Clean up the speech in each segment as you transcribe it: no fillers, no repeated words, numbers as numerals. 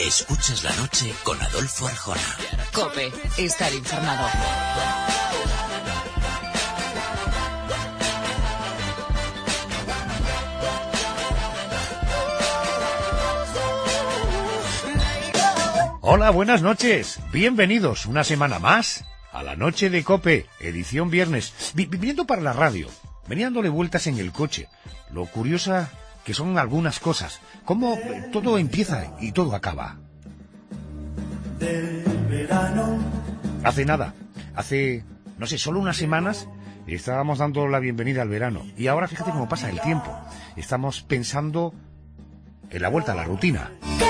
Escuchas la noche con Adolfo Arjona. COPE, estar informado. Hola, buenas noches. Bienvenidos una semana más a la noche de COPE, edición viernes. Viniendo para la radio, venía dándole vueltas en el coche. Lo curiosa que son algunas cosas. Cómo todo empieza y todo acaba. Hace nada, no sé, solo unas semanas estábamos dando la bienvenida al verano. Y ahora fíjate cómo pasa el tiempo. Estamos pensando en la vuelta a la rutina.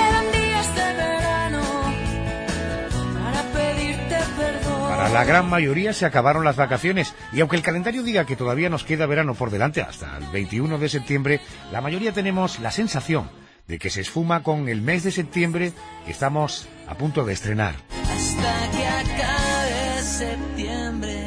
Para la gran mayoría se acabaron las vacaciones y aunque el calendario diga que todavía nos queda verano por delante hasta el 21 de septiembre, la mayoría tenemos la sensación de que se esfuma con el mes de septiembre que estamos a punto de estrenar. Hasta que acabe septiembre.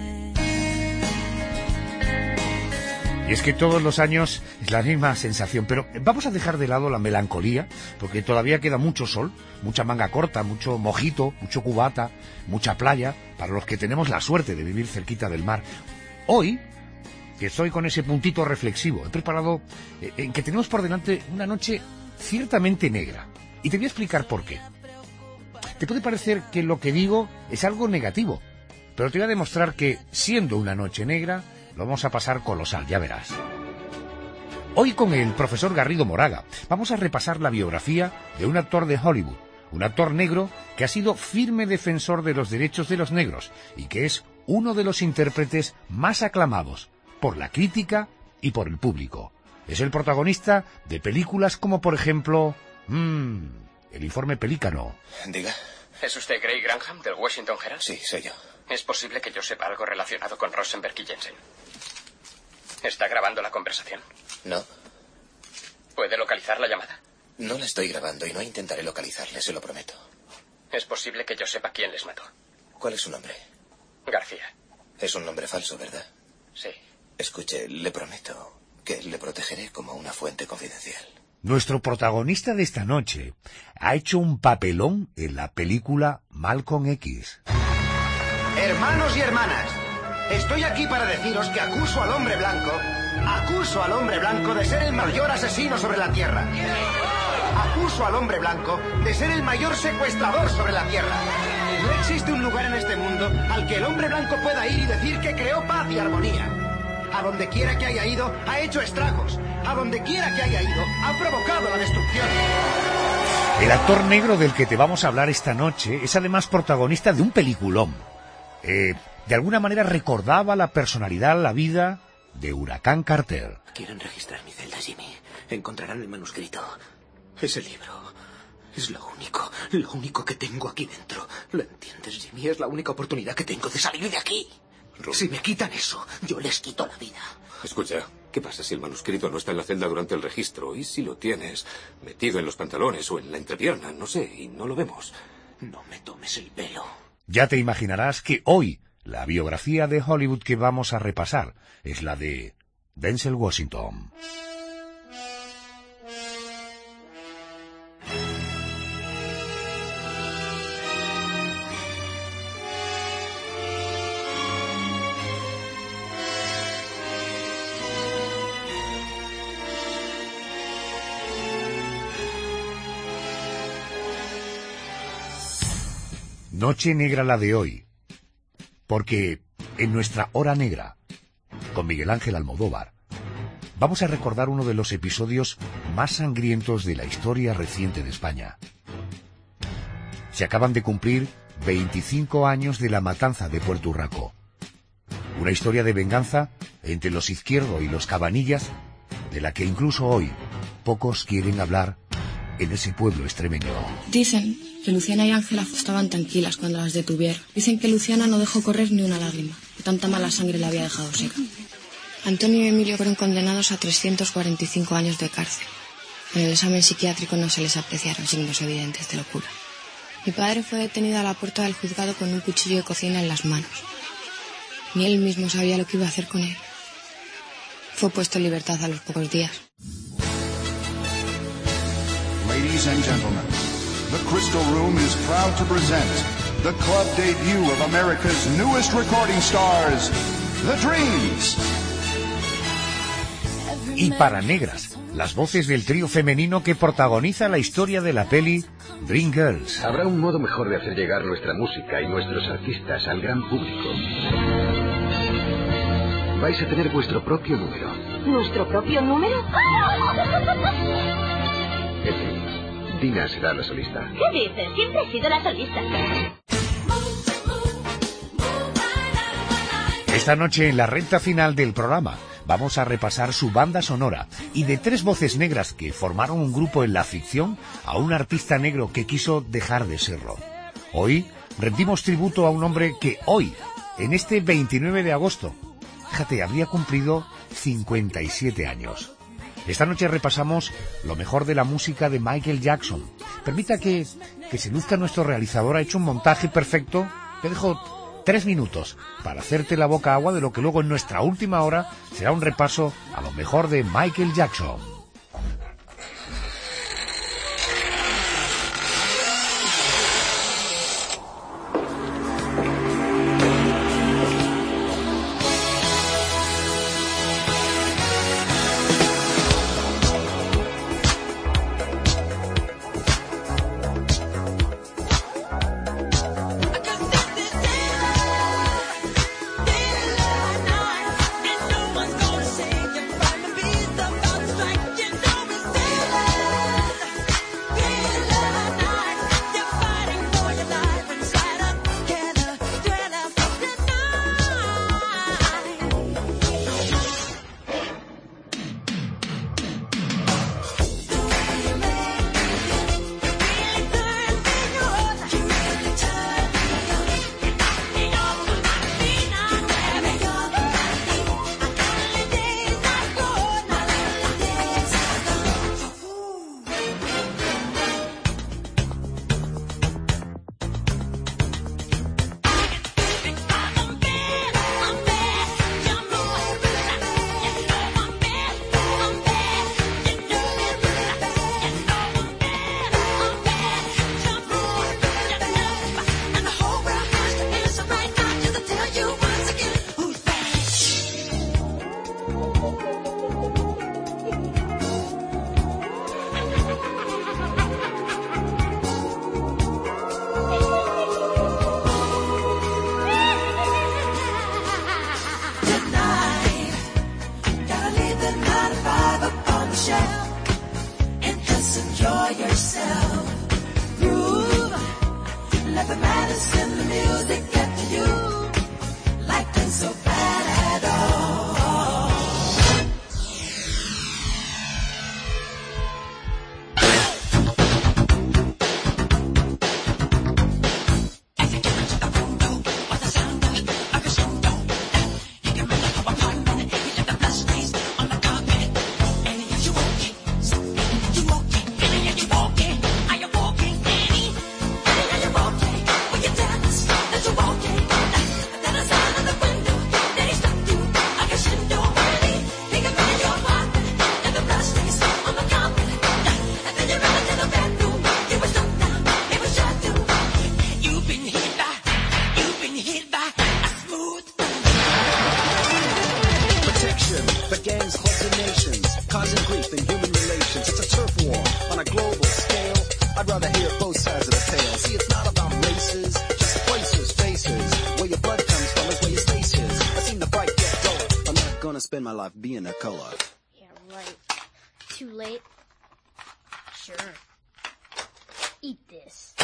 Y es que todos los años es la misma sensación, pero vamos a dejar de lado la melancolía, porque todavía queda mucho sol, mucha manga corta, mucho mojito, mucho cubata, mucha playa, para los que tenemos la suerte de vivir cerquita del mar. Hoy, que estoy con ese puntito reflexivo, he preparado en que tenemos por delante una noche ciertamente negra. Y te voy a explicar por qué. Te puede parecer que lo que digo es algo negativo, pero te voy a demostrar que, siendo una noche negra, lo vamos a pasar colosal, ya verás. Hoy con el profesor Garrido Moraga vamos a repasar la biografía de un actor de Hollywood, un actor negro que ha sido firme defensor de los derechos de los negros y que es uno de los intérpretes más aclamados por la crítica y por el público. Es el protagonista de películas como, por ejemplo, El informe Pelícano. Diga. ¿Es usted Gray Granham, del Washington Herald? Sí, soy yo. ¿Es posible que yo sepa algo relacionado con Rosenberg y Jensen? ¿Está grabando la conversación? No. ¿Puede localizar la llamada? No la estoy grabando y no intentaré localizarle, se lo prometo. ¿Es posible que yo sepa quién les mató? ¿Cuál es su nombre? García. Es un nombre falso, ¿verdad? Sí. Escuche, le prometo que le protegeré como una fuente confidencial. Nuestro protagonista de esta noche ha hecho un papelón en la película Malcolm X. Hermanos y hermanas, estoy aquí para deciros que acuso al hombre blanco de ser el mayor asesino sobre la Tierra. Acuso al hombre blanco de ser el mayor secuestrador sobre la Tierra. No existe un lugar en este mundo al que el hombre blanco pueda ir y decir que creó paz y armonía. A donde quiera que haya ido, ha hecho estragos. A donde quiera que haya ido, ha provocado la destrucción. El actor negro del que te vamos a hablar esta noche es además protagonista de un peliculón. De alguna manera recordaba la personalidad, la vida de Huracán Carter. Quieren registrar mi celda, Jimmy. Encontrarán el manuscrito. Ese libro es lo único que tengo aquí dentro. ¿Lo entiendes, Jimmy? Es la única oportunidad que tengo de salir de aquí. Si me quitan eso, yo les quito la vida. Escucha, ¿qué pasa si el manuscrito no está en la celda durante el registro? ¿Y si lo tienes metido en los pantalones o en la entrepierna? No sé, y no lo vemos. No me tomes el pelo. Ya te imaginarás que hoy la biografía de Hollywood que vamos a repasar es la de Denzel Washington. Noche negra la de hoy, porque en nuestra hora negra, con Miguel Ángel Almodóvar, vamos a recordar uno de los episodios más sangrientos de la historia reciente de España. Se acaban de cumplir 25 años de la matanza de Puerto Urraco. Una historia de venganza entre los Izquierdo y los Cabanillas, de la que incluso hoy pocos quieren hablar en ese pueblo extremeño. Dicen que Luciana y Ángela estaban tranquilas cuando las detuvieron. Dicen que Luciana no dejó correr ni una lágrima, que tanta mala sangre la había dejado seca. Antonio y Emilio fueron condenados a 345 años de cárcel. En el examen psiquiátrico no se les apreciaron signos evidentes de locura. Mi padre fue detenido a la puerta del juzgado con un cuchillo de cocina en las manos. Ni él mismo sabía lo que iba a hacer con él. Fue puesto en libertad a los pocos días. Ladies and gentlemen, the Crystal Room is proud to present the club debut of America's newest recording stars, The Dreams. Y para negras, las voces del trío femenino que protagoniza la historia de la peli Dream Girls. Habrá un modo mejor de hacer llegar nuestra música y nuestros artistas al gran público. Vais a tener vuestro propio número. ¿Nuestro propio número? Dina será la solista. ¿Qué dices? Siempre he sido la solista. Esta noche, en la recta final del programa, vamos a repasar su banda sonora y de tres voces negras que formaron un grupo en la ficción a un artista negro que quiso dejar de serlo. Hoy rendimos tributo a un hombre que hoy, en este 29 de agosto, fíjate, habría cumplido 57 años. Esta noche repasamos lo mejor de la música de Michael Jackson. Permita que se luzca nuestro realizador, ha hecho un montaje perfecto. Te dejo 3 minutos para hacerte la boca agua de lo que luego en nuestra última hora será un repaso a lo mejor de Michael Jackson. Spend my life being a color. Yeah, right. Too late? Sure. Eat this.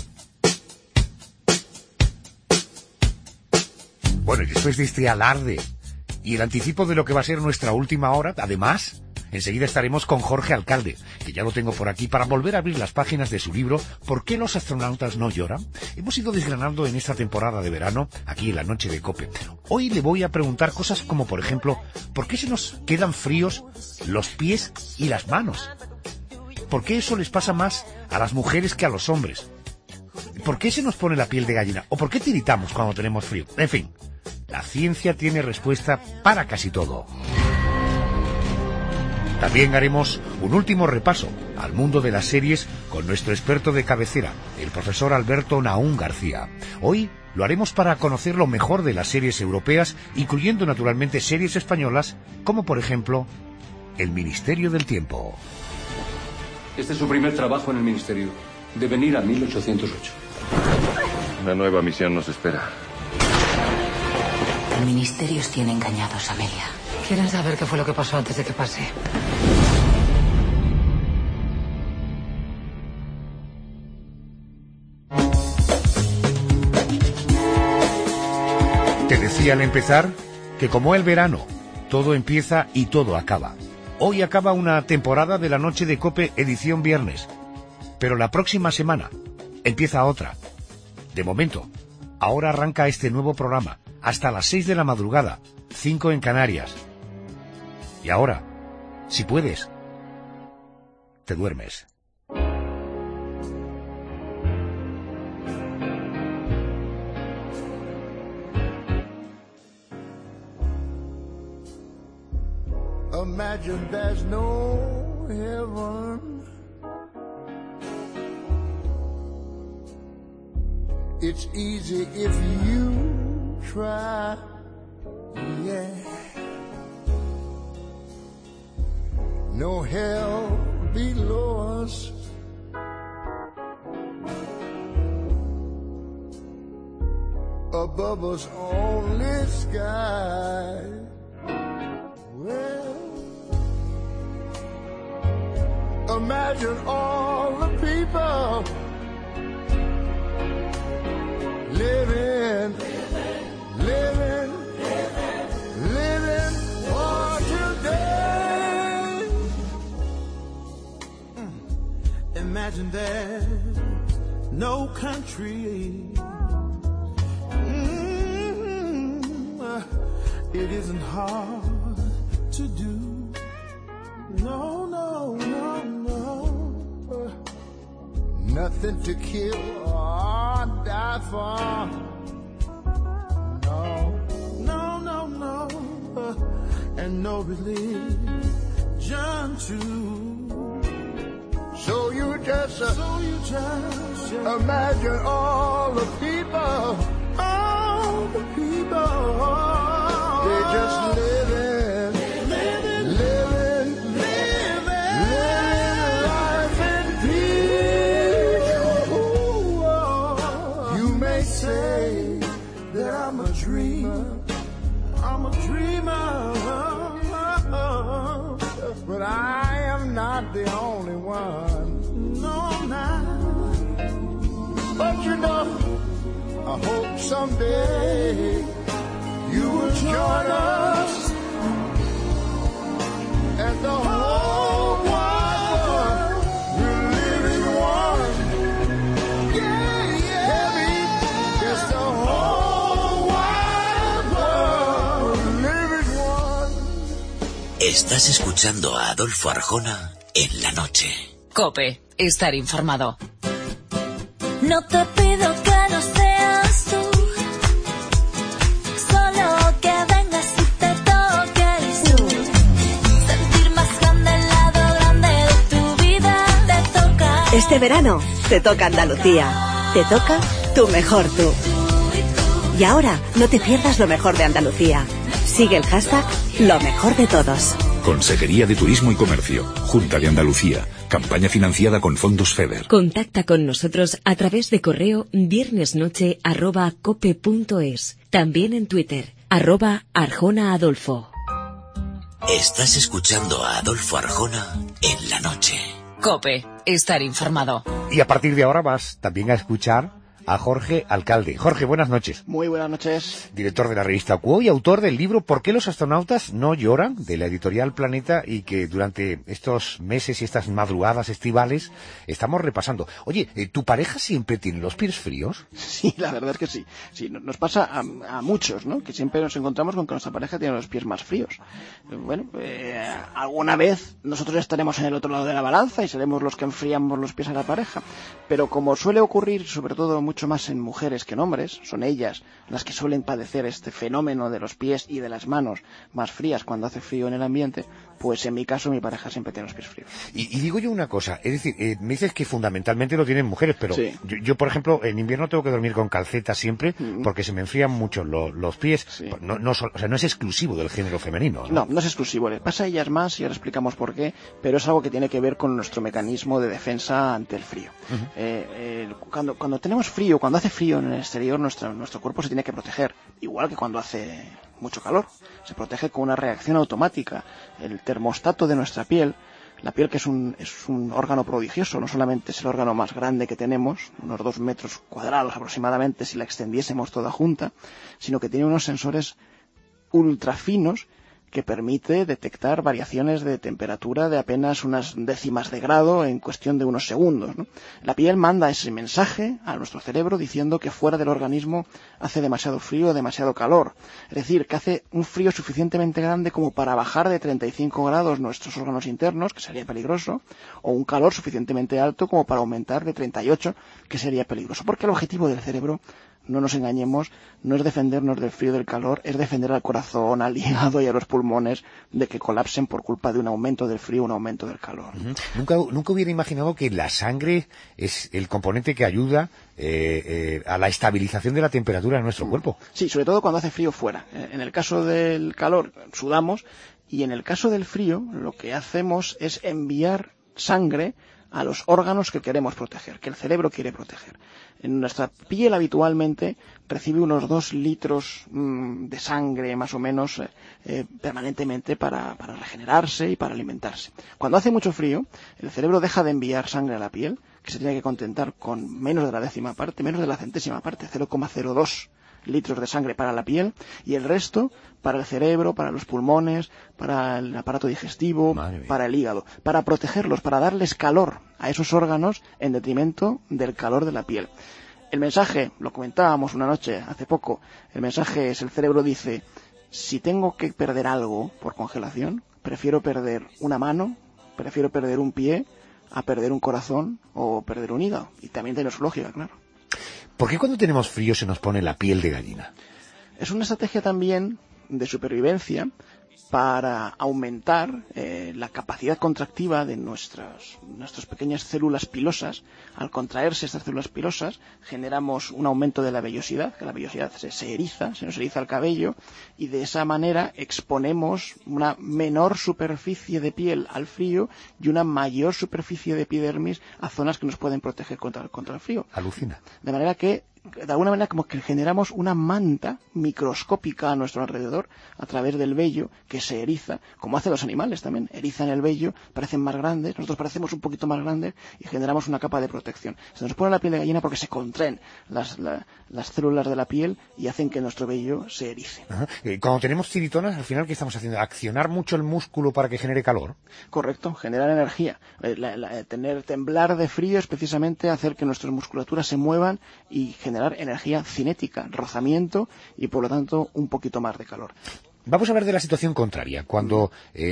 Bueno, y después de este alarde y el anticipo de lo que va a ser nuestra última hora, además, enseguida estaremos con Jorge Alcalde, que ya lo tengo por aquí, para volver a abrir las páginas de su libro ¿Por qué los astronautas no lloran? Hemos ido desgranando en esta temporada de verano, aquí en la noche de COPE. Hoy le voy a preguntar cosas como, por ejemplo, ¿por qué se nos quedan fríos los pies y las manos? ¿Por qué eso les pasa más a las mujeres que a los hombres? ¿Por qué se nos pone la piel de gallina? ¿O por qué tiritamos cuando tenemos frío? En fin, la ciencia tiene respuesta para casi todo. También haremos un último repaso al mundo de las series con nuestro experto de cabecera, el profesor Alberto Naún García. Hoy lo haremos para conocer lo mejor de las series europeas, incluyendo naturalmente series españolas, como por ejemplo El Ministerio del Tiempo. Este es su primer trabajo en el Ministerio. De venir a 1808. Una nueva misión nos espera. Ministerios tiene engañados, Amelia. Quieren saber qué fue lo que pasó antes de que pase. Te decía al empezar que como el verano, todo empieza y todo acaba. Hoy acaba una temporada de La Noche de COPE edición viernes, pero la próxima semana empieza otra. De momento, ahora arranca este nuevo programa, hasta las 6 de la madrugada, 5 en Canarias. Y ahora, si puedes, te duermes. Imagine there's no heaven. It's easy if you try, yeah. No hell below us. Above us only sky. Well, imagine all the people living for today. Imagine there's no country. It isn't hard to do. No, no, no, no. Nothing to kill or die for. No, no, no, no. And no religion too. So you just imagine all the people, they just living life in peace. Ooh, you may say that I'm a dreamer, but I am not the only one. No, not. But you know, I hope someday you will join us, and the whole wide world will live in one. Yeah, yeah. Yes, the whole wide world will live in one. Estás escuchando a Adolfo Arjona en La Noche. COPE, estar informado. No te pido que no seas tú, solo que vengas y te toques tú. Sentir más grande el lado grande de tu vida. Te toca. Este verano te toca Andalucía. Te toca tu mejor tú. Y ahora no te pierdas lo mejor de Andalucía. Sigue el hashtag Lo Mejor de Todos. Consejería de Turismo y Comercio, Junta de Andalucía, campaña financiada con fondos FEDER. Contacta con nosotros a través de correo viernesnoche@cope.es. También en Twitter, @ArjonaAdolfo. Estás escuchando a Adolfo Arjona en La Noche. COPE, estar informado. Y a partir de ahora vas también a escuchar a Jorge Alcalde. Jorge, buenas noches. Muy buenas noches. Director de la revista Quo y autor del libro ¿Por qué los astronautas no lloran?, de la editorial Planeta, y que durante estos meses y estas madrugadas estivales estamos repasando. Oye, ¿tu pareja siempre tiene los pies fríos? Sí, la verdad es que sí. Sí, nos pasa a muchos, ¿no? Que siempre nos encontramos con que nuestra pareja tiene los pies más fríos. Bueno, alguna vez nosotros estaremos en el otro lado de la balanza y seremos los que enfriamos los pies a la pareja. Pero como suele ocurrir, sobre todo muchas mucho más en mujeres que en hombres. Son ellas las que suelen padecer este fenómeno de los pies y de las manos más frías cuando hace frío en el ambiente. Pues en mi caso, mi pareja siempre tiene los pies fríos. Y digo yo una cosa, es decir, me dices que fundamentalmente lo tienen mujeres, pero sí. yo, por ejemplo, en invierno tengo que dormir con calcetas siempre porque se me enfrían mucho los pies. Sí. O sea, no es exclusivo del género femenino, ¿no? No es exclusivo. Le pasa a ellas más y ahora explicamos por qué, pero es algo que tiene que ver con nuestro mecanismo de defensa ante el frío. Cuando tenemos frío, cuando hace frío en el exterior, nuestro cuerpo se tiene que proteger, igual que cuando hace mucho calor. Se protege con una reacción automática. El termostato de nuestra piel, la piel que es un órgano prodigioso, no solamente es el órgano más grande que tenemos, unos 2 metros cuadrados aproximadamente si la extendiésemos toda junta, sino que tiene unos sensores ultra finos que permite detectar variaciones de temperatura de apenas unas décimas de grado en cuestión de unos segundos, ¿no? La piel manda ese mensaje a nuestro cerebro diciendo que fuera del organismo hace demasiado frío o demasiado calor. Es decir, que hace un frío suficientemente grande como para bajar de 35 grados nuestros órganos internos, que sería peligroso, o un calor suficientemente alto como para aumentar de 38, que sería peligroso. Porque el objetivo del cerebro, no nos engañemos, no es defendernos del frío y del calor, es defender al corazón, al hígado y a los pulmones de que colapsen por culpa de un aumento del frío o un aumento del calor. Nunca hubiera imaginado que la sangre es el componente que ayuda a la estabilización de la temperatura de nuestro cuerpo. Sí, sobre todo cuando hace frío fuera. En el caso del calor sudamos y en el caso del frío lo que hacemos es enviar sangre a los órganos que queremos proteger, que el cerebro quiere proteger. En nuestra piel habitualmente recibe unos 2 litros de sangre más o menos permanentemente para regenerarse y para alimentarse. Cuando hace mucho frío, el cerebro deja de enviar sangre a la piel, que se tiene que contentar con menos de la décima parte, menos de la centésima parte, 0,02 litros de sangre para la piel y el resto para el cerebro, para los pulmones, para el aparato digestivo, para el hígado, para protegerlos, para darles calor a esos órganos en detrimento del calor de la piel. El mensaje, lo comentábamos una noche hace poco, el mensaje es, el cerebro dice, si tengo que perder algo por congelación, prefiero perder una mano, prefiero perder un pie, a perder un corazón o perder un hígado. Y también tiene su lógica, claro. ¿Por qué cuando tenemos frío se nos pone la piel de gallina? Es una estrategia también de supervivencia para aumentar la capacidad contractiva de nuestras pequeñas células pilosas. Al contraerse estas células pilosas generamos un aumento de la vellosidad, que la vellosidad se eriza, se nos eriza el cabello y de esa manera exponemos una menor superficie de piel al frío y una mayor superficie de epidermis a zonas que nos pueden proteger contra el frío. Alucina. De manera que de alguna manera como que generamos una manta microscópica a nuestro alrededor a través del vello que se eriza, como hacen los animales también, erizan el vello, parecen más grandes, nosotros parecemos un poquito más grandes y generamos una capa de protección. Se nos pone la piel de gallina porque se contraen las células de la piel y hacen que nuestro vello se erice. Ajá. Cuando tenemos tiritonas, al final, ¿qué estamos haciendo? ¿Accionar mucho el músculo para que genere calor? Correcto, generar energía. Temblar de frío es precisamente hacer que nuestras musculaturas se muevan y generar energía cinética, rozamiento y por lo tanto un poquito más de calor. Vamos a hablar de la situación contraria. Cuando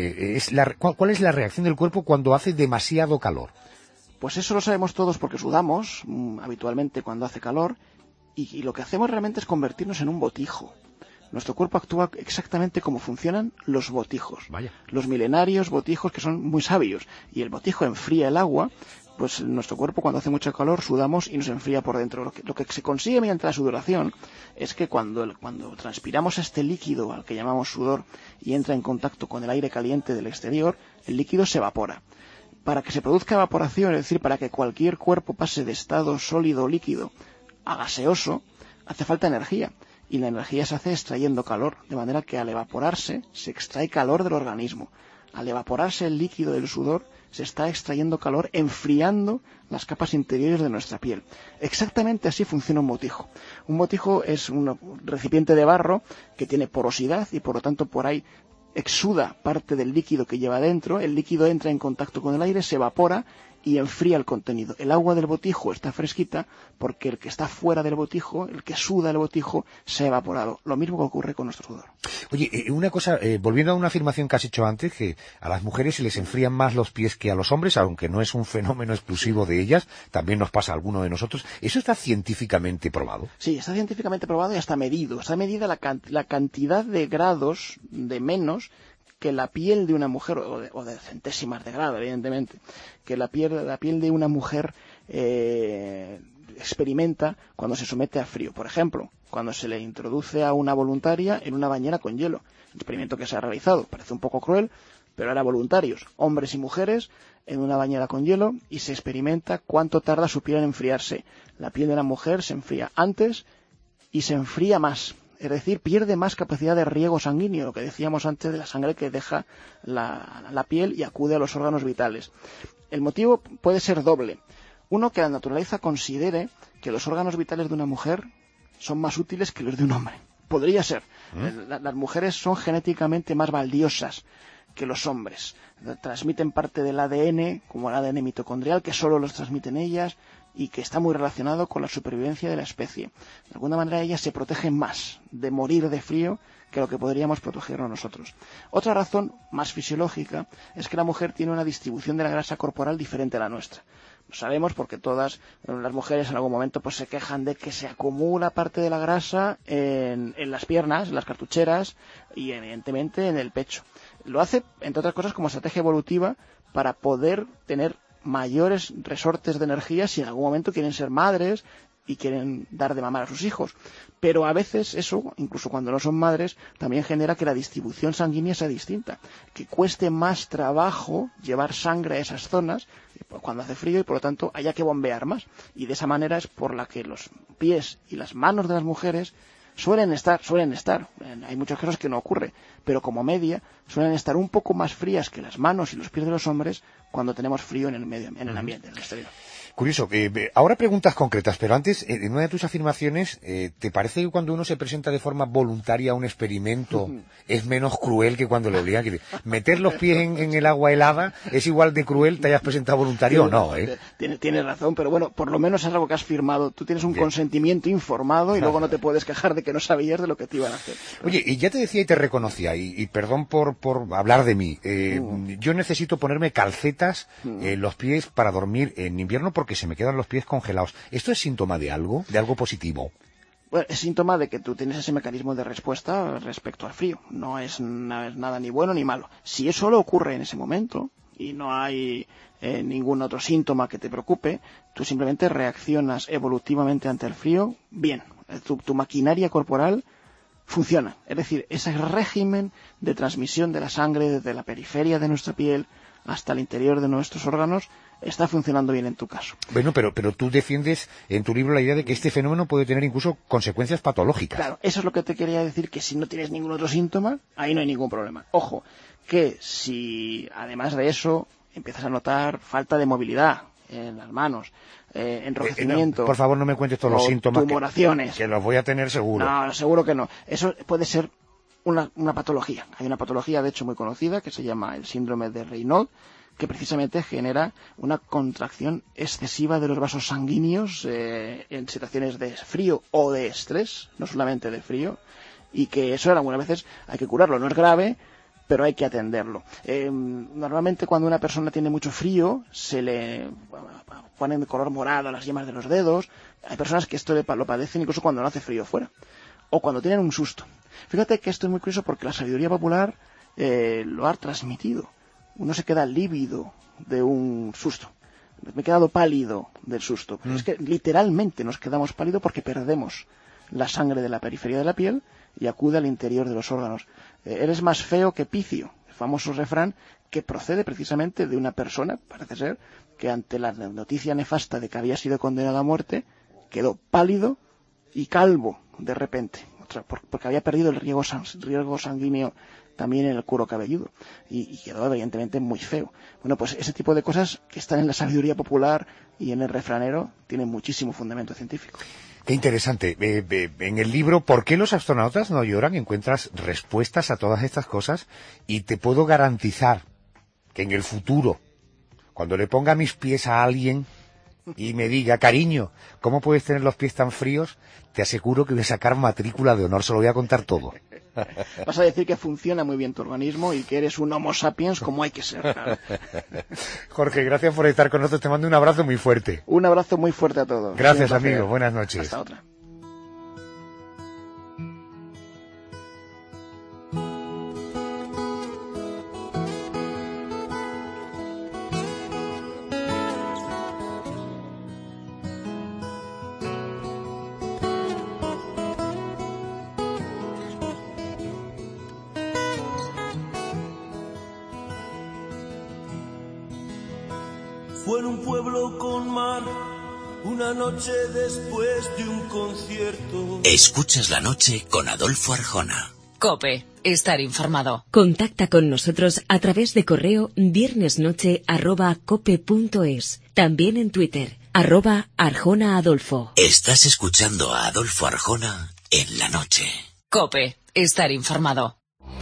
¿cuál es la reacción del cuerpo cuando hace demasiado calor? Pues eso lo sabemos todos porque sudamos habitualmente cuando hace calor y lo que hacemos realmente es convertirnos en un botijo. Nuestro cuerpo actúa exactamente como funcionan los botijos. Vaya. Los milenarios botijos que son muy sabios. Y el botijo enfría el agua, pues nuestro cuerpo cuando hace mucho calor sudamos y nos enfría por dentro. Lo que se consigue mediante la sudoración es que cuando transpiramos este líquido al que llamamos sudor y entra en contacto con el aire caliente del exterior, el líquido se evapora. Para que se produzca evaporación, es decir, para que cualquier cuerpo pase de estado sólido o líquido a gaseoso, hace falta energía. Y la energía se hace extrayendo calor, de manera que al evaporarse se extrae calor del organismo. Al evaporarse el líquido del sudor, se está extrayendo calor, enfriando las capas interiores de nuestra piel. Exactamente así funciona un botijo. Un botijo es un recipiente de barro que tiene porosidad y por lo tanto por ahí exuda parte del líquido que lleva dentro. El líquido entra en contacto con el aire, se evapora y enfría el contenido. El agua del botijo está fresquita porque el que está fuera del botijo, el que suda el botijo, se ha evaporado. Lo mismo que ocurre con nuestro sudor. Oye, una cosa, volviendo a una afirmación que has hecho antes, que a las mujeres se les enfrían más los pies que a los hombres, aunque no es un fenómeno exclusivo de ellas, también nos pasa a alguno de nosotros. ¿Eso está científicamente probado? Sí, está científicamente probado y está medido. Está medida la cantidad de grados de menos que la piel de una mujer, o de centésimas de grado, evidentemente, que la piel de una mujer experimenta cuando se somete a frío. Por ejemplo, cuando se le introduce a una voluntaria en una bañera con hielo. Un experimento que se ha realizado. Parece un poco cruel, pero era voluntarios, hombres y mujeres, en una bañera con hielo, y se experimenta cuánto tarda su piel en enfriarse. La piel de la mujer se enfría antes y se enfría más. Es decir, pierde más capacidad de riego sanguíneo, lo que decíamos antes de la sangre que deja la piel y acude a los órganos vitales. El motivo puede ser doble. Uno, que la naturaleza considere que los órganos vitales de una mujer son más útiles que los de un hombre. Podría ser. Las mujeres son genéticamente más valiosas que los hombres. Transmiten parte del ADN, como el ADN mitocondrial, que solo los transmiten ellas, y que está muy relacionado con la supervivencia de la especie. De alguna manera ellas se protegen más de morir de frío que lo que podríamos protegernos nosotros. Otra razón más fisiológica es que la mujer tiene una distribución de la grasa corporal diferente a la nuestra. Lo sabemos porque todas las mujeres en algún momento pues se quejan de que se acumula parte de la grasa en las piernas, en las cartucheras y evidentemente en el pecho. Lo hace, entre otras cosas, como estrategia evolutiva para poder tener mayores resortes de energía si en algún momento quieren ser madres y quieren dar de mamar a sus hijos. Pero a veces eso, incluso cuando no son madres, también genera que la distribución sanguínea sea distinta, que cueste más trabajo llevar sangre a esas zonas cuando hace frío y por lo tanto haya que bombear más. Y de esa manera es por la que los pies y las manos de las mujeres suelen estar, hay muchos casos que no ocurre, pero como media suelen estar un poco más frías que las manos y los pies de los hombres cuando tenemos frío en el ambiente, en el exterior. Curioso, ahora preguntas concretas, pero antes, en una de tus afirmaciones, ¿te parece que cuando uno se presenta de forma voluntaria a un experimento es menos cruel que cuando le obligan? ¿Meter los pies en el agua helada es igual de cruel, te hayas presentado voluntario o no? Tienes razón, pero bueno, por lo menos es algo que has firmado. Tú tienes un consentimiento informado y luego no te puedes quejar de que no sabías de lo que te iban a hacer. Oye, y ya te decía y te reconocía, y perdón por hablar de mí, yo necesito ponerme calcetas en los pies para dormir en invierno porque se me quedan los pies congelados. ¿Esto es síntoma de algo positivo? Bueno, es síntoma de que tú tienes ese mecanismo de respuesta respecto al frío. No es nada ni bueno ni malo. Si eso solo ocurre en ese momento y no hay ningún otro síntoma que te preocupe, tú simplemente reaccionas evolutivamente ante el frío bien. Tu maquinaria corporal funciona. Es decir, ese régimen de transmisión de la sangre desde la periferia de nuestra piel hasta el interior de nuestros órganos está funcionando bien en tu caso. Bueno, pero tú defiendes en tu libro la idea de que este fenómeno puede tener incluso consecuencias patológicas. Claro, eso es lo que te quería decir, que si no tienes ningún otro síntoma, ahí no hay ningún problema. Ojo, que si además de eso empiezas a notar falta de movilidad en las manos, enrojecimiento... No, por favor, no me cuentes todos los síntomas. Tumoraciones. Que los voy a tener seguro. No, seguro que no. Eso puede ser una patología. Hay una patología, de hecho, muy conocida, que se llama el síndrome de Raynaud, que precisamente genera una contracción excesiva de los vasos sanguíneos en situaciones de frío o de estrés, no solamente de frío, y que eso algunas veces hay que curarlo. No es grave, pero hay que atenderlo. Normalmente cuando una persona tiene mucho frío se le ponen de color morado las yemas de los dedos. Hay personas que esto lo padecen incluso cuando no hace frío fuera o cuando tienen un susto. Fíjate que esto es muy curioso porque la sabiduría popular lo ha transmitido. Uno se queda lívido de un susto. Me he quedado pálido del susto. Pero es que literalmente nos quedamos pálidos porque perdemos la sangre de la periferia de la piel y acude al interior de los órganos. Eres más feo que Picio, el famoso refrán que procede precisamente de una persona, parece ser, que ante la noticia nefasta de que había sido condenado a muerte, quedó pálido y calvo de repente, porque había perdido el riego sanguíneo también en el cuero cabelludo y quedó evidentemente muy feo. Bueno, pues ese tipo de cosas que están en la sabiduría popular y en el refranero tienen muchísimo fundamento científico. Qué interesante. En el libro ¿Por qué los astronautas no lloran? Encuentras respuestas a todas estas cosas y te puedo garantizar que en el futuro, cuando le ponga mis pies a alguien y me diga, cariño, ¿cómo puedes tener los pies tan fríos? Te aseguro que voy a sacar matrícula de honor, se lo voy a contar todo. Vas a decir que funciona muy bien tu organismo y que eres un homo sapiens como hay que ser. Claro. Jorge, gracias por estar con nosotros, te mando un abrazo muy fuerte. Un abrazo muy fuerte a todos. Gracias, amigo, buenas noches. Hasta otra. Fue en un pueblo con mar, una noche después de un concierto. Escuchas la noche con Adolfo Arjona. COPE. Estar informado. Contacta con nosotros a través de correo viernesnoche@cope.es. También en Twitter, @Arjona Adolfo. Estás escuchando a Adolfo Arjona en la noche. COPE. Estar informado.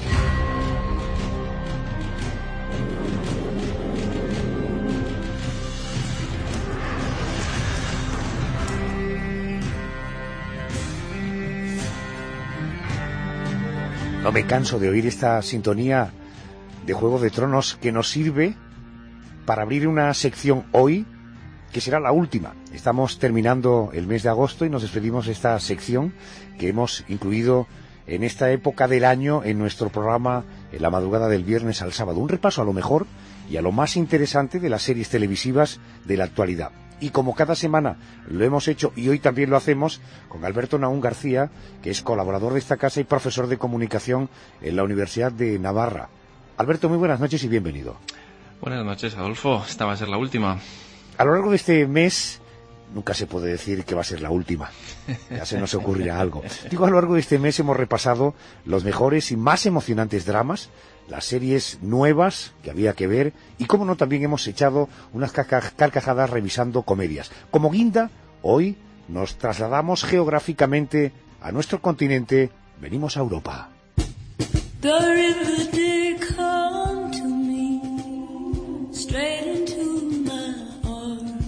No me canso de oír esta sintonía de Juego de Tronos que nos sirve para abrir una sección hoy que será la última. Estamos terminando el mes de agosto y nos despedimos de esta sección que hemos incluido en esta época del año en nuestro programa en la madrugada del viernes al sábado. Un repaso a lo mejor y a lo más interesante de las series televisivas de la actualidad. Y como cada semana lo hemos hecho y hoy también lo hacemos con Alberto Naún García, que es colaborador de esta casa y profesor de comunicación en la Universidad de Navarra. Alberto, muy buenas noches y bienvenido. Buenas noches, Adolfo. Esta va a ser la última. A lo largo de este mes, nunca se puede decir que va a ser la última. Ya se nos ocurrirá algo. Digo, a lo largo de este mes hemos repasado los mejores y más emocionantes dramas, las series nuevas que había que ver y, como no, también hemos echado unas carcajadas revisando comedias. Como guinda, hoy nos trasladamos geográficamente a nuestro continente, venimos a Europa. The river did come to me, straight into my arms.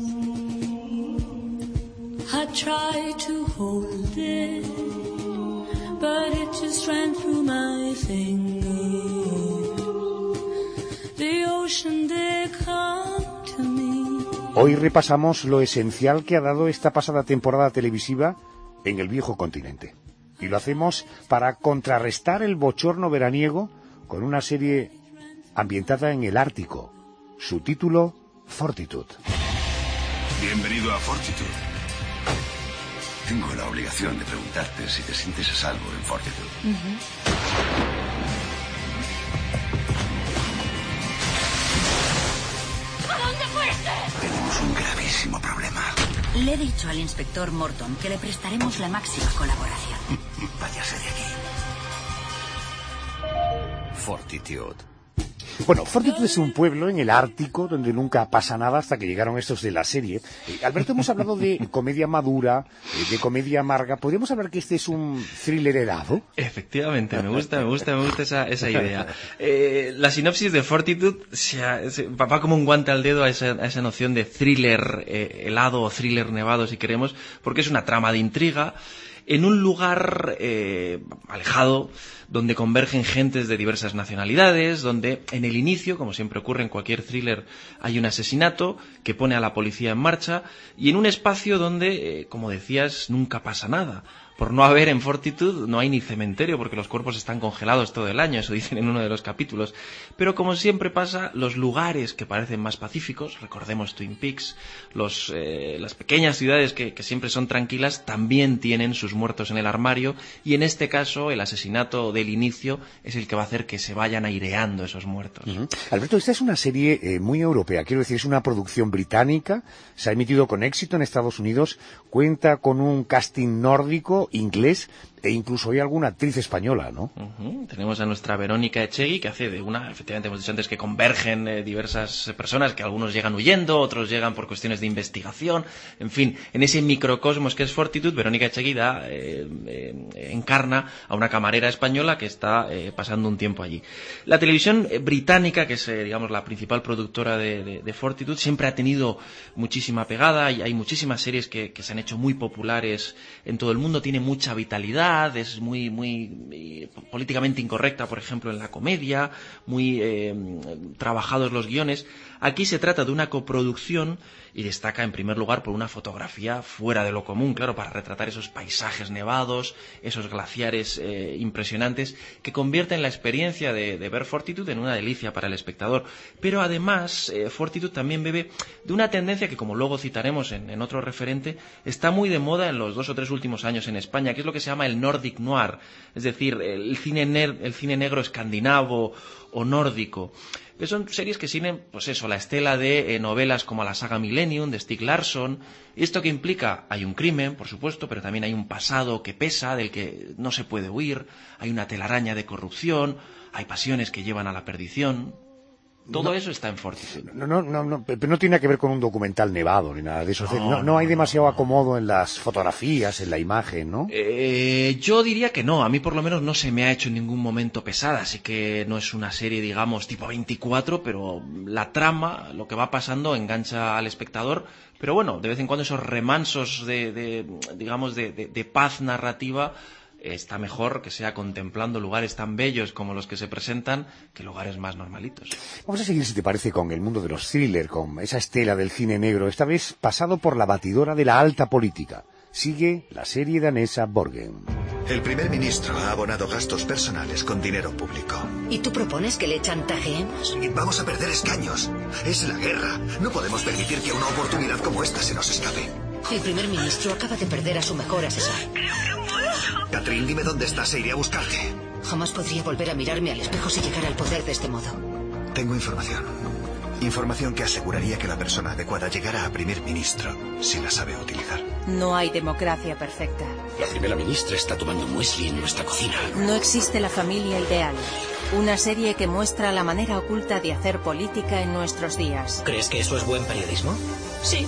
I tried to hold it, but it just ran through my fingers. The ocean did come to me. Hoy repasamos lo esencial que ha dado esta pasada temporada televisiva en el viejo continente. Y lo hacemos para contrarrestar el bochorno veraniego con una serie ambientada en el Ártico. Su título, Fortitude. Bienvenido a Fortitude. Tengo la obligación de preguntarte si te sientes a salvo en Fortitude. ¿A dónde fuiste? Tenemos un gravísimo problema. Le he dicho al inspector Morton que le prestaremos la máxima colaboración. Váyase de aquí. Fortitude. Bueno, Fortitude es un pueblo en el Ártico donde nunca pasa nada hasta que llegaron estos de la serie. Alberto, hemos hablado de comedia madura, de comedia amarga. ¿Podríamos hablar que este es un thriller helado? Efectivamente, me gusta esa idea. La sinopsis de Fortitude va como un guante al dedo a esa noción de thriller helado o thriller nevado, si queremos, porque es una trama de intriga en un lugar alejado, donde convergen gentes de diversas nacionalidades, donde en el inicio, como siempre ocurre en cualquier thriller, hay un asesinato que pone a la policía en marcha, y en un espacio donde, como decías, nunca pasa nada. Por no haber en Fortitude no hay ni cementerio porque los cuerpos están congelados todo el año, eso dicen en uno de los capítulos. Pero como siempre pasa, los lugares que parecen más pacíficos, recordemos Twin Peaks, las pequeñas ciudades que siempre son tranquilas, también tienen sus muertos en el armario, y en este caso el asesinato del inicio es el que va a hacer que se vayan aireando esos muertos. Alberto, esta es una serie muy europea, quiero decir, es una producción británica, se ha emitido con éxito en Estados Unidos, cuenta con un casting nórdico acento inglés, e incluso hay alguna actriz española, ¿no? Tenemos a nuestra Verónica Echegui, que hace de una, efectivamente hemos dicho antes que convergen diversas personas, que algunos llegan huyendo, otros llegan por cuestiones de investigación, en fin, en ese microcosmos que es Fortitude, Verónica Echegui encarna a una camarera española que está pasando un tiempo allí. La televisión británica, que es digamos la principal productora de Fortitude, siempre ha tenido muchísima pegada, y hay muchísimas series que se han hecho muy populares en todo el mundo, tiene mucha vitalidad, es muy políticamente incorrecta, por ejemplo, en la comedia, muy trabajados los guiones. Aquí se trata de una coproducción y destaca en primer lugar por una fotografía fuera de lo común, claro, para retratar esos paisajes nevados, esos glaciares impresionantes, que convierten la experiencia de ver Fortitude en una delicia para el espectador. Pero además, Fortitude también bebe de una tendencia que, como luego citaremos en otro referente, está muy de moda en los 2 o 3 últimos años en España, que es lo que se llama el Nordic Noir, es decir, el cine negro escandinavo o nórdico. Que son series que siguen, pues eso, la estela de novelas como la saga Millennium, de Stieg Larsson. ¿Y esto qué implica? Hay un crimen, por supuesto, pero también hay un pasado que pesa, del que no se puede huir. Hay una telaraña de corrupción, hay pasiones que llevan a la perdición. Todo eso está en Fortitude. No, pero no tiene que ver con un documental nevado ni nada de eso. No hay demasiado acomodo en las fotografías, en la imagen, ¿no? Yo diría que no. A mí por lo menos no se me ha hecho en ningún momento pesada. Así que no es una serie, digamos, tipo 24, pero la trama, lo que va pasando, engancha al espectador. Pero bueno, de vez en cuando esos remansos de paz narrativa está mejor que sea contemplando lugares tan bellos como los que se presentan que lugares más normalitos. Vamos a seguir, si te parece, con el mundo de los thrillers, con esa estela del cine negro, esta vez pasado por la batidora de la alta política. Sigue la serie danesa Borgen. El primer ministro ha abonado gastos personales con dinero público. ¿Y tú propones que le chantajeemos? Vamos a perder escaños. Es la guerra. No podemos permitir que una oportunidad como esta se nos escape. El primer ministro acaba de perder a su mejor asesor. Catherine, dime dónde estás e iré a buscarte. Jamás podría volver a mirarme al espejo si llegara al poder de este modo. Tengo información. Información que aseguraría que la persona adecuada llegara a primer ministro, si la sabe utilizar. No hay democracia perfecta. La primera ministra está tomando muesli en nuestra cocina. No existe la familia ideal. Una serie que muestra la manera oculta de hacer política en nuestros días. ¿Crees que eso es buen periodismo? Sí.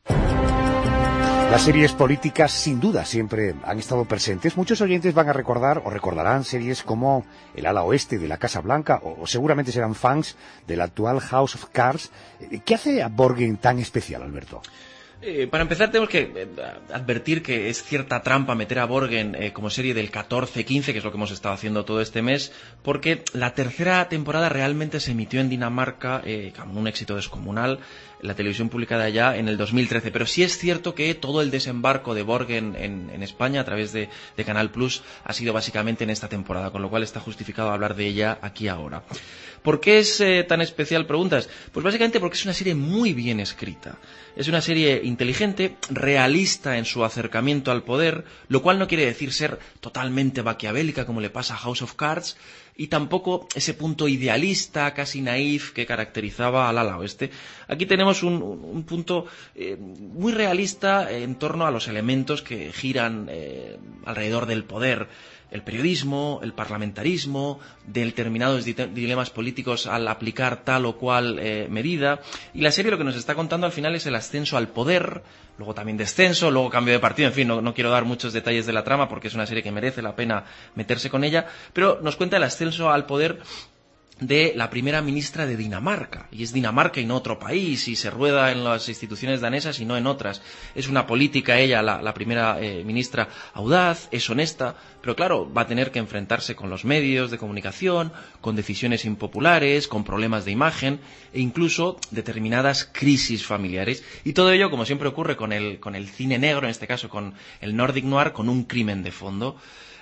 Las series políticas, sin duda, siempre han estado presentes. Muchos oyentes van a recordar o recordarán series como El ala oeste de la Casa Blanca, o seguramente serán fans del actual House of Cards. ¿Qué hace a Borgen tan especial, Alberto? Para empezar tenemos que advertir que es cierta trampa meter a Borgen como serie del 14-15, que es lo que hemos estado haciendo todo este mes, porque la tercera temporada realmente se emitió en Dinamarca con un éxito descomunal, la televisión pública de allá, en el 2013. Pero sí es cierto que todo el desembarco de Borgen en España a través de Canal Plus ha sido básicamente en esta temporada, con lo cual está justificado hablar de ella aquí ahora. ¿Por qué es tan especial, preguntas? Pues básicamente porque es una serie muy bien escrita. Es una serie inteligente, realista en su acercamiento al poder, lo cual no quiere decir ser totalmente maquiavélica como le pasa a House of Cards, y tampoco ese punto idealista, casi naif, que caracterizaba al ala oeste. Aquí tenemos un punto muy realista en torno a los elementos que giran alrededor del poder. El periodismo, el parlamentarismo, determinados dilemas políticos al aplicar tal o cual medida. Y la serie lo que nos está contando al final es el ascenso al poder, luego también descenso, luego cambio de partido. En fin, no quiero dar muchos detalles de la trama porque es una serie que merece la pena meterse con ella, pero nos cuenta el ascenso al poder de la primera ministra de Dinamarca, y es Dinamarca y no otro país, y se rueda en las instituciones danesas y no en otras. Es una política ella, la primera ministra, audaz, es honesta, pero claro, va a tener que enfrentarse con los medios de comunicación, con decisiones impopulares, con problemas de imagen e incluso determinadas crisis familiares, y todo ello, como siempre ocurre con el cine negro, en este caso con el Nordic Noir, con un crimen de fondo.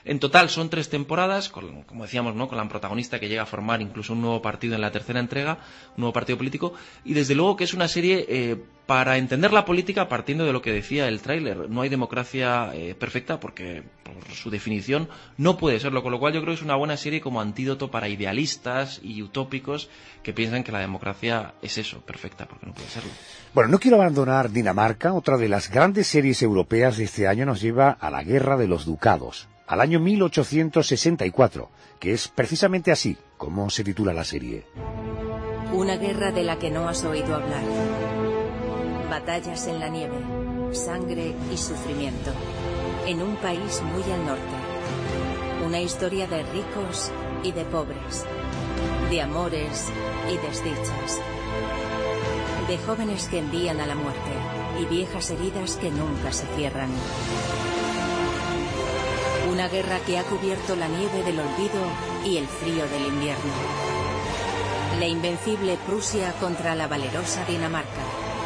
En total son 3 temporadas, como decíamos, ¿no?, con la protagonista que llega a formar incluso un nuevo partido en la tercera entrega, un nuevo partido político, y desde luego que es una serie para entender la política partiendo de lo que decía el tráiler. No hay democracia perfecta porque, por su definición, no puede serlo, con lo cual yo creo que es una buena serie como antídoto para idealistas y utópicos que piensan que la democracia es eso, perfecta, porque no puede serlo. Bueno, no quiero abandonar Dinamarca. Otra de las grandes series europeas de este año nos lleva a la Guerra de los Ducados, al año 1864, que es precisamente así como se titula la serie. Una guerra de la que no has oído hablar. Batallas en la nieve, sangre y sufrimiento, en un país muy al norte. Una historia de ricos y de pobres, de amores y desdichas, de jóvenes que envían a la muerte y viejas heridas que nunca se cierran. Una guerra que ha cubierto la nieve del olvido y el frío del invierno. La invencible Prusia contra la valerosa Dinamarca.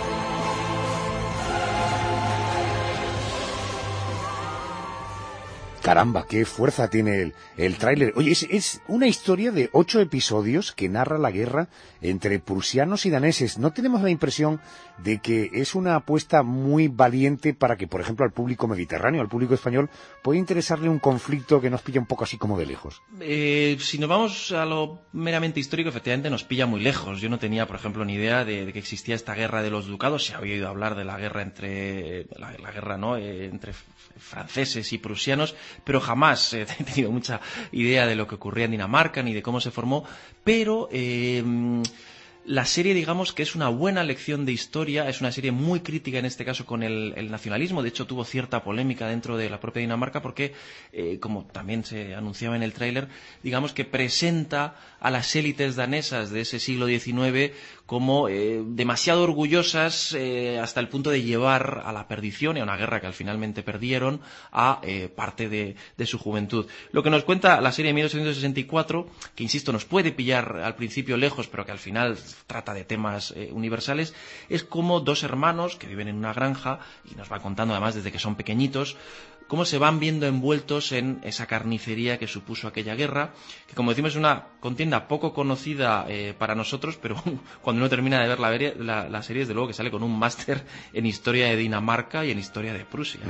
Caramba, qué fuerza tiene el tráiler. Oye, es una historia de 8 episodios que narra la guerra entre prusianos y daneses. ¿No tenemos la impresión de que es una apuesta muy valiente para que, por ejemplo, al público mediterráneo, al público español, pueda interesarle un conflicto que nos pilla un poco así como de lejos? Si nos vamos a lo meramente histórico, efectivamente nos pilla muy lejos. Yo no tenía, por ejemplo, ni idea de que existía esta guerra de los ducados. Se había oído hablar de la guerra entre entre franceses y prusianos, pero jamás he tenido mucha idea de lo que ocurría en Dinamarca ni de cómo se formó, pero la serie, digamos que es una buena lección de historia, es una serie muy crítica en este caso con el nacionalismo. De hecho tuvo cierta polémica dentro de la propia Dinamarca porque, como también se anunciaba en el tráiler, digamos que presenta a las élites danesas de ese siglo XIX como demasiado orgullosas hasta el punto de llevar a la perdición y a una guerra que al finalmente perdieron a parte de su juventud. Lo que nos cuenta la serie de 1864, que insisto nos puede pillar al principio lejos, pero que al final trata de temas universales, es como 2 hermanos que viven en una granja, y nos va contando además desde que son pequeñitos, cómo se van viendo envueltos en esa carnicería que supuso aquella guerra, que como decimos es una contienda poco conocida para nosotros, pero cuando uno termina de ver la serie, desde luego que sale con un máster en historia de Dinamarca y en historia de Prusia.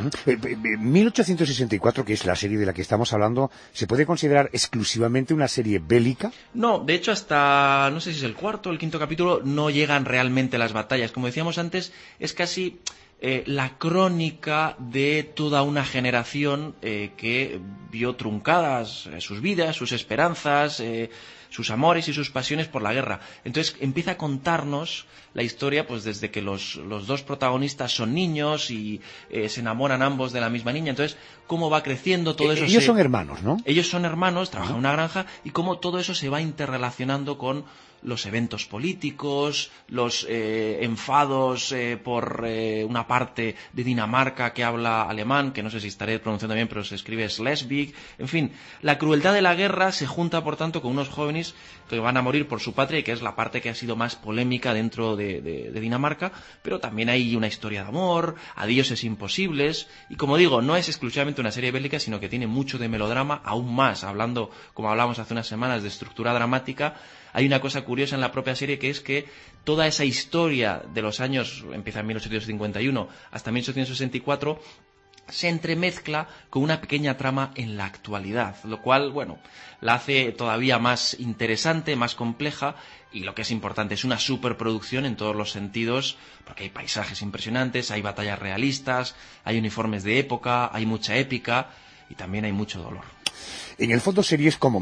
1864, que es la serie de la que estamos hablando, ¿se puede considerar exclusivamente una serie bélica? No, de hecho hasta, no sé si es el 4º o el 5º capítulo, no llegan realmente las batallas. Como decíamos antes, es casi la crónica de toda una generación que vio truncadas sus vidas, sus esperanzas, sus amores y sus pasiones por la guerra. Entonces empieza a contarnos la historia pues desde que los 2 protagonistas son niños y se enamoran ambos de la misma niña. Entonces, cómo va creciendo todo eso. Ellos son hermanos, ¿no? Ellos son hermanos, trabajan en una granja, y cómo todo eso se va interrelacionando con los eventos políticos, los enfados por una parte de Dinamarca que habla alemán, que no sé si estaré pronunciando bien, pero se escribe Schleswig. En fin, la crueldad de la guerra se junta, por tanto, con unos jóvenes que van a morir por su patria, y que es la parte que ha sido más polémica dentro de Dinamarca, pero también hay una historia de amor, adioses imposibles, y como digo, no es exclusivamente una serie bélica, sino que tiene mucho de melodrama, aún más, hablando, como hablábamos hace unas semanas, de estructura dramática. Hay una cosa curiosa en la propia serie, que es que toda esa historia de los años, empieza en 1851 hasta 1864, se entremezcla con una pequeña trama en la actualidad, lo cual, bueno, la hace todavía más interesante, más compleja, y lo que es importante, es una superproducción en todos los sentidos, porque hay paisajes impresionantes, hay batallas realistas, hay uniformes de época, hay mucha épica y también hay mucho dolor. En el fondo, series como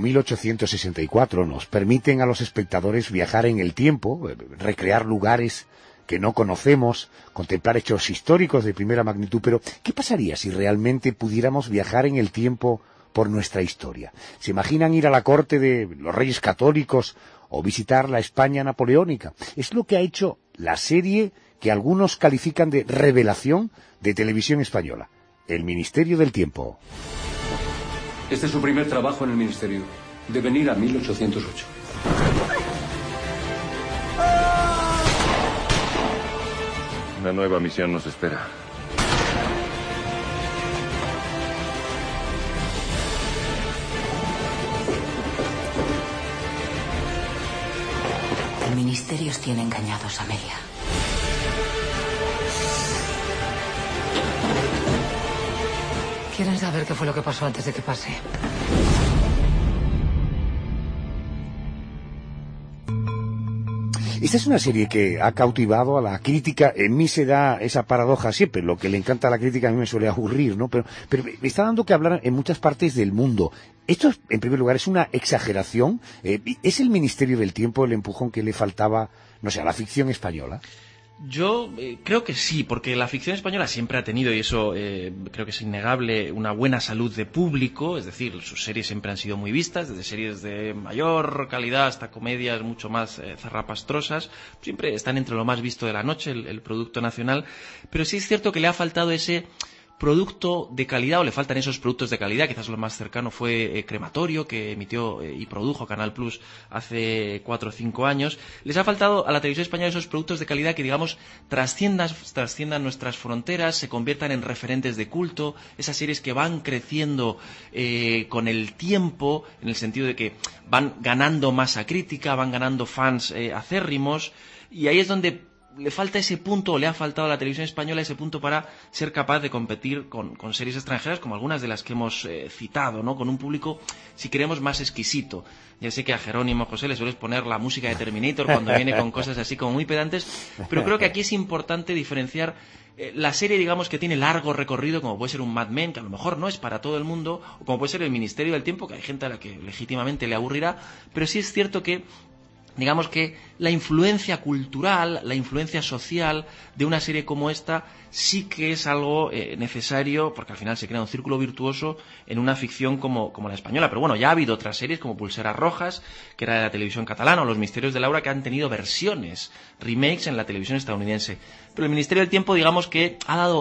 1864 nos permiten a los espectadores viajar en el tiempo, recrear lugares que no conocemos, contemplar hechos históricos de primera magnitud. Pero, ¿qué pasaría si realmente pudiéramos viajar en el tiempo por nuestra historia? ¿Se imaginan ir a la corte de los Reyes Católicos o visitar la España napoleónica? Es lo que ha hecho la serie que algunos califican de revelación de televisión española, El Ministerio del Tiempo. Este es su primer trabajo en el ministerio. De venir a 1808. Una nueva misión nos espera. El ministerio os tiene engañados, Amelia. ¿Quieren saber qué fue lo que pasó antes de que pase? Esta es una serie que ha cautivado a la crítica. En mí se da esa paradoja siempre. Lo que le encanta a la crítica a mí me suele aburrir, ¿no? Pero me está dando que hablar en muchas partes del mundo. Esto, en primer lugar, es una exageración. ¿Es el Ministerio del Tiempo el empujón que le faltaba, no sé, a la ficción española? Yo creo que sí, porque la ficción española siempre ha tenido, y eso creo que es innegable, una buena salud de público, es decir, sus series siempre han sido muy vistas, desde series de mayor calidad hasta comedias mucho más zarrapastrosas, siempre están entre lo más visto de la noche, el producto nacional, pero sí es cierto que le ha faltado ese producto de calidad, o le faltan esos productos de calidad. Quizás lo más cercano fue Crematorio, que emitió y produjo Canal Plus hace 4 o 5 años. Les ha faltado a la televisión española esos productos de calidad que, digamos, trasciendan nuestras fronteras, se conviertan en referentes de culto, esas series que van creciendo con el tiempo, en el sentido de que van ganando masa crítica, van ganando fans acérrimos, y ahí es donde le falta ese punto, o le ha faltado a la televisión española ese punto para ser capaz de competir con series extranjeras como algunas de las que hemos citado, ¿no? Con un público, si queremos, más exquisito. Ya sé que a Jerónimo, José, le sueles poner la música de Terminator cuando viene con cosas así como muy pedantes, pero creo que aquí es importante diferenciar la serie, digamos, que tiene largo recorrido, como puede ser un Mad Men, que a lo mejor no es para todo el mundo, o como puede ser el Ministerio del Tiempo, que hay gente a la que legítimamente le aburrirá, pero sí es cierto que digamos que la influencia cultural, la influencia social de una serie como esta sí que es algo necesario, porque al final se crea un círculo virtuoso en una ficción como la española. Pero bueno, ya ha habido otras series como Pulseras Rojas, que era de la televisión catalana, o Los Misterios de Laura, que han tenido versiones, remakes en la televisión estadounidense. Pero el Ministerio del Tiempo, digamos que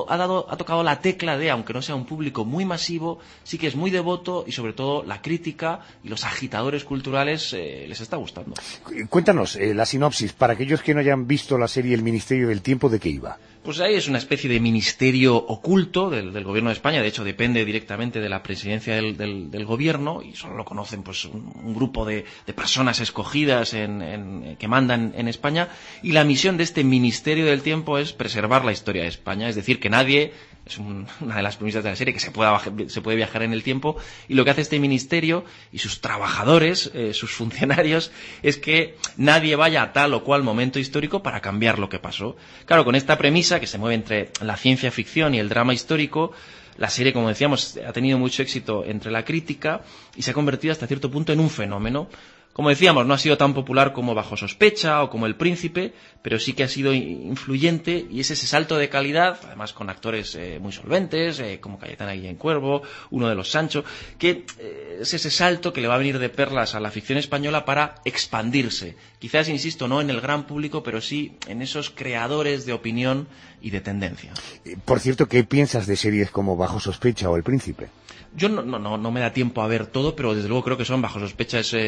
ha tocado la tecla de, aunque no sea un público muy masivo, sí que es muy devoto, y sobre todo la crítica y los agitadores culturales les está gustando. Cuéntanos la sinopsis, para aquellos que no hayan visto la serie El Ministerio del Tiempo, ¿de qué iba? Pues ahí es una especie de ministerio oculto del gobierno de España. De hecho, depende directamente de la presidencia del gobierno, y solo lo conocen pues un grupo de personas escogidas que mandan en España, y la misión de este Ministerio del Tiempo es preservar la historia de España, es decir, que nadie, es una de las premisas de la serie, que se puede viajar en el tiempo, y lo que hace este ministerio y sus trabajadores, sus funcionarios, es que nadie vaya a tal o cual momento histórico para cambiar lo que pasó. Claro, con esta premisa, que se mueve entre la ciencia ficción y el drama histórico, la serie, como decíamos, ha tenido mucho éxito entre la crítica y se ha convertido hasta cierto punto en un fenómeno. Como decíamos, no ha sido tan popular como Bajo Sospecha o como El Príncipe, pero sí que ha sido influyente, y es ese salto de calidad, además con actores muy solventes, como Cayetana Guillén Cuervo, uno de los Sancho, que es ese salto que le va a venir de perlas a la ficción española para expandirse. Quizás, insisto, no en el gran público, pero sí en esos creadores de opinión y de tendencia. Por cierto, ¿qué piensas de series como Bajo Sospecha o El Príncipe? Yo no me da tiempo a ver todo, pero desde luego creo que son, Bajo Sospecha es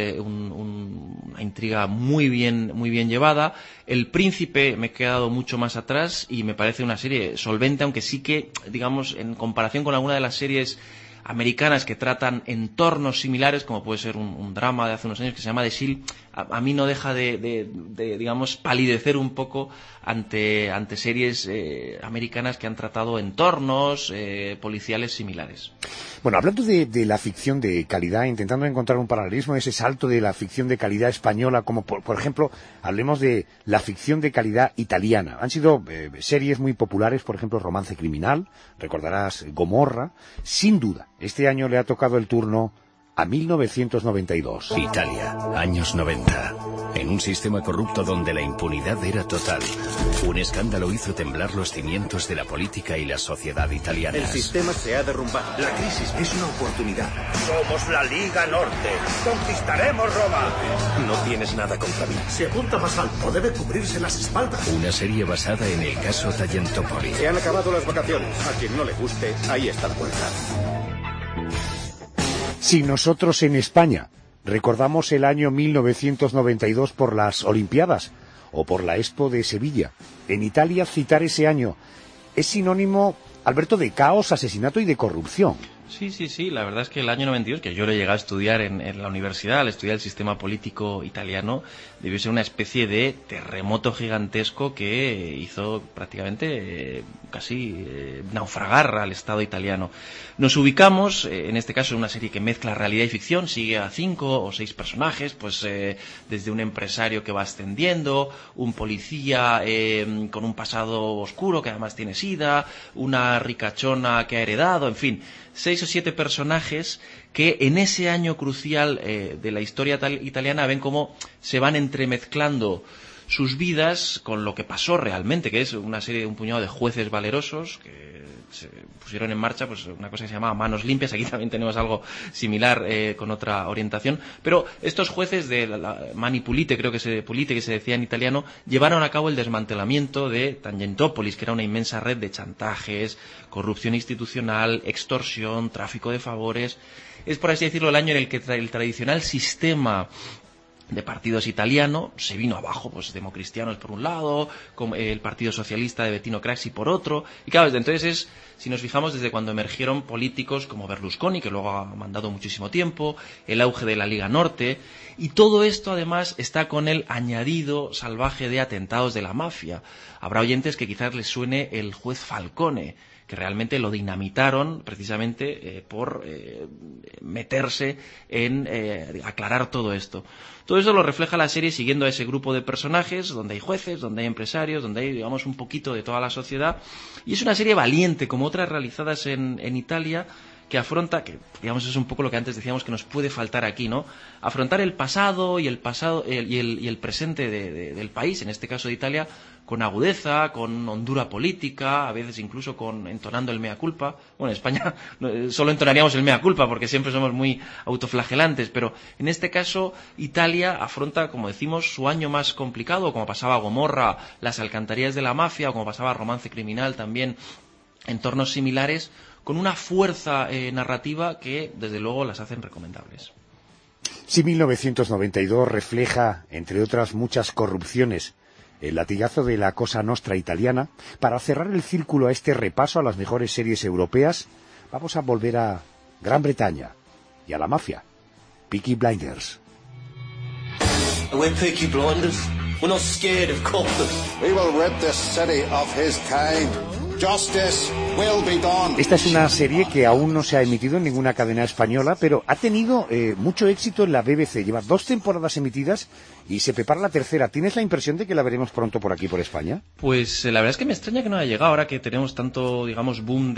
una intriga muy bien llevada. El Príncipe me he quedado mucho más atrás y me parece una serie solvente, aunque sí que, digamos, en comparación con alguna de las series americanas que tratan entornos similares, como puede ser un drama de hace unos años que se llama The Shield, a mí no deja de digamos, palidecer un poco ante series americanas que han tratado entornos policiales similares. Bueno, hablando de la ficción de calidad, intentando encontrar un paralelismo, ese salto de la ficción de calidad española, como por ejemplo, hablemos de la ficción de calidad italiana. Han sido series muy populares, por ejemplo, Romance Criminal, recordarás Gomorra. Sin duda, este año le ha tocado el turno a 1992. Italia, años 90. En un sistema corrupto donde la impunidad era total, un escándalo hizo temblar los cimientos de la política y la sociedad italianas. El sistema se ha derrumbado. La crisis es una oportunidad. Somos la Liga Norte. Conquistaremos Roma. No tienes nada contra mí. Si apunta más alto, debe cubrirse las espaldas. Una serie basada en el caso Tangentopoli. Se han acabado las vacaciones. A quien no le guste, ahí está la puerta. Si nosotros en España recordamos el año 1992 por las Olimpiadas o por la Expo de Sevilla, en Italia citar ese año es sinónimo, Alberto, de caos, asesinato y de corrupción. Sí, la verdad es que el año 92, que yo lo he llegado a estudiar en la universidad, al estudiar el sistema político italiano, debió ser una especie de terremoto gigantesco que hizo prácticamente casi naufragar al Estado italiano. Nos ubicamos, en este caso, en una serie que mezcla realidad y ficción, sigue a 5 o 6 personajes, pues desde un empresario que va ascendiendo, un policía con un pasado oscuro que además tiene sida, una ricachona que ha heredado, en fin, 6 o 7 personajes que en ese año crucial de la historia italiana ven cómo se van entremezclando sus vidas con lo que pasó realmente, que es una serie de un puñado de jueces valerosos que se pusieron en marcha pues una cosa que se llamaba Manos Limpias. Aquí también tenemos algo similar con otra orientación, pero estos jueces de la Mani Pulite, Pulite que se decía en italiano, llevaron a cabo el desmantelamiento de Tangentopoli, que era una inmensa red de chantajes, corrupción institucional, extorsión, tráfico de favores. Es, por así decirlo, el año en el que el tradicional sistema de partidos italiano se vino abajo, pues democristianos por un lado, el Partido Socialista de Bettino Craxi por otro, y claro, desde entonces si nos fijamos desde cuando emergieron políticos como Berlusconi, que luego ha mandado muchísimo tiempo, el auge de la Liga Norte, y todo esto además está con el añadido salvaje de atentados de la mafia. Habrá oyentes que quizás les suene el juez Falcone, que realmente lo dinamitaron precisamente por meterse en aclarar todo esto. Todo eso lo refleja la serie siguiendo a ese grupo de personajes, donde hay jueces, donde hay empresarios, donde hay, digamos, un poquito de toda la sociedad. Y es una serie valiente, como otras realizadas en Italia, que afronta, que digamos es un poco lo que antes decíamos que nos puede faltar aquí, ¿no? Afrontar el pasado y el presente del país, en este caso de Italia, con agudeza, con hondura política, a veces incluso entonando el mea culpa. Bueno, en España solo entonaríamos el mea culpa porque siempre somos muy autoflagelantes, pero en este caso Italia afronta, como decimos, su año más complicado, como pasaba Gomorra, las alcantarillas de la mafia, o como pasaba Romance Criminal también, entornos similares, con una fuerza narrativa que, desde luego, las hacen recomendables. Sí, 1992 refleja, entre otras muchas corrupciones, el latigazo de la Cosa Nostra italiana. Para cerrar el círculo a este repaso a las mejores series europeas, vamos a volver a Gran Bretaña y a la mafia. Peaky Blinders. We're Peaky Blinders. We're not scared of coppers. We will rid this city of his kind. Justice will be done. Esta es una serie que aún no se ha emitido en ninguna cadena española, pero ha tenido mucho éxito en la BBC. Lleva 2 temporadas emitidas y se prepara la tercera. ¿Tienes la impresión de que la veremos pronto por aquí, por España? Pues la verdad es que me extraña que no haya llegado, ahora que tenemos tanto, digamos, boom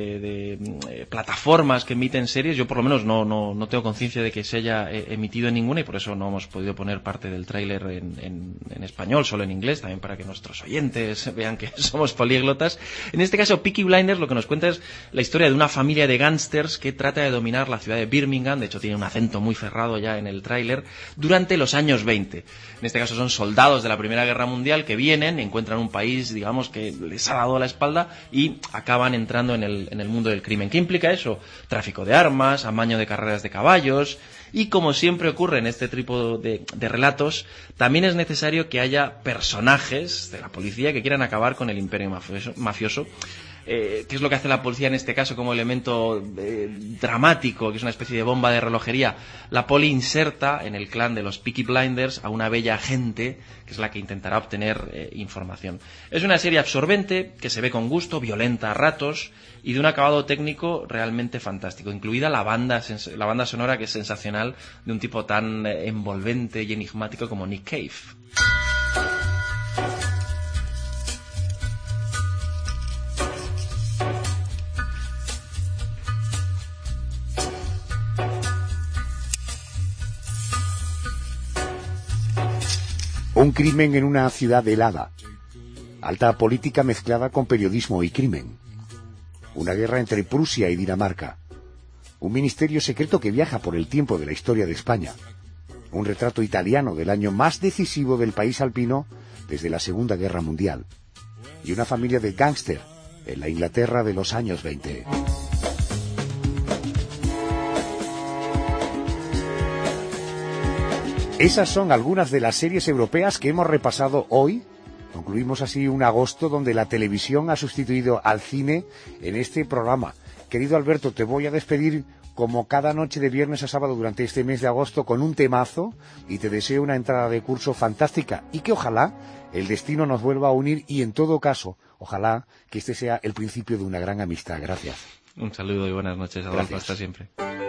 de plataformas que emiten series. Yo por lo menos no tengo conciencia de que se haya emitido en ninguna, y por eso no hemos podido poner parte del tráiler en español, solo en inglés, también para que nuestros oyentes vean que somos políglotas. En este caso, Peaky Blinders lo que nos cuenta es la historia de una familia de gángsters que trata de dominar la ciudad de Birmingham. De hecho, tiene un acento muy cerrado ya en el tráiler, durante los años 20. En este caso son soldados de la Primera Guerra Mundial que vienen, encuentran un país, digamos, que les ha dado la espalda y acaban entrando en el mundo del crimen. ¿Qué implica eso? Tráfico de armas, amaño de carreras de caballos. Y como siempre ocurre en este tipo de relatos, también es necesario que haya personajes de la policía que quieran acabar con el imperio mafioso. ¿Qué es lo que hace la policía en este caso como elemento dramático, que es una especie de bomba de relojería? La poli inserta en el clan de los Peaky Blinders a una bella agente que es la que intentará obtener información. Es una serie absorbente, que se ve con gusto, violenta a ratos y de un acabado técnico realmente fantástico, incluida la banda sonora, que es sensacional, de un tipo tan envolvente y enigmático como Nick Cave. Un crimen en una ciudad helada. Alta política mezclada con periodismo y crimen. Una guerra entre Prusia y Dinamarca. Un ministerio secreto que viaja por el tiempo de la historia de España. Un retrato italiano del año más decisivo del país alpino desde la Segunda Guerra Mundial. Y una familia de gángster en la Inglaterra de los años 20. Esas son algunas de las series europeas que hemos repasado hoy. Concluimos así un agosto donde la televisión ha sustituido al cine en este programa. querido Alberto, te voy a despedir como cada noche de viernes a sábado durante este mes de agosto con un temazo y te deseo una entrada de curso fantástica y que ojalá el destino nos vuelva a unir y en todo caso, ojalá que este sea el principio de una gran amistad. Gracias. Un saludo y buenas noches, Adolfo. Hasta siempre.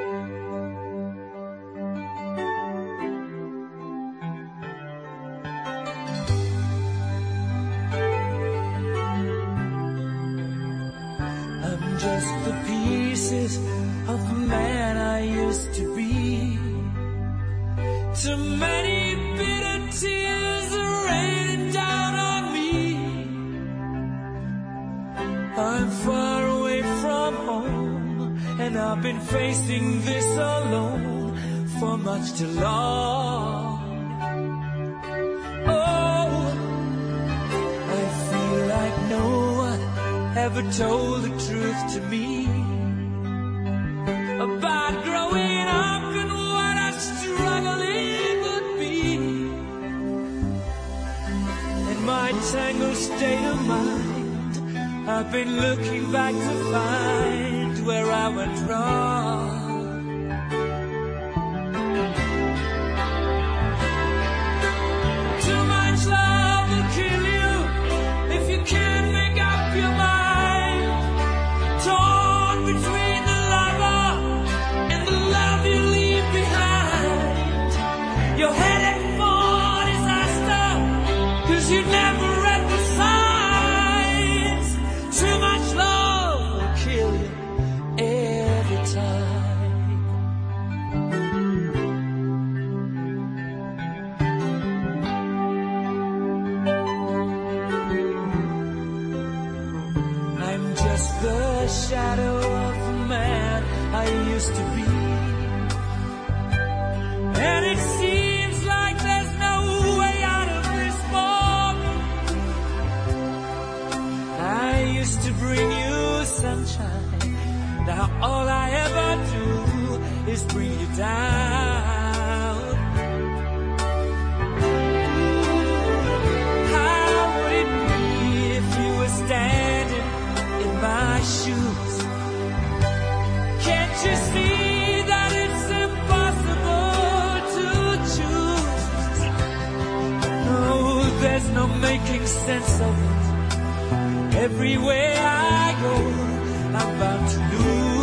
I'm just the pieces of the man I used to be. Too many bitter tears are raining down on me. I'm far away from home, and I've been facing this alone for much too long. Oh, I feel like no one ever told the truth to me about growing up and what a struggle it would be. In my tangled state of mind, I've been looking back to find where I went wrong. Too much love will kill you if you can't make up your mind. Torn between the lover and the love you leave behind. You're headed for disaster, 'cause you never read the signs. Too much love will kill you every time. I'm just the shadow of the man I used to be. And it seems like there's no way out of this moment. I used to bring you sunshine. Now all I ever do is bring you down. How would it be if you were standing in my shoes? Can't you see that it's impossible to choose? No, there's no making sense of it. Everywhere I go, I'm bound to lose.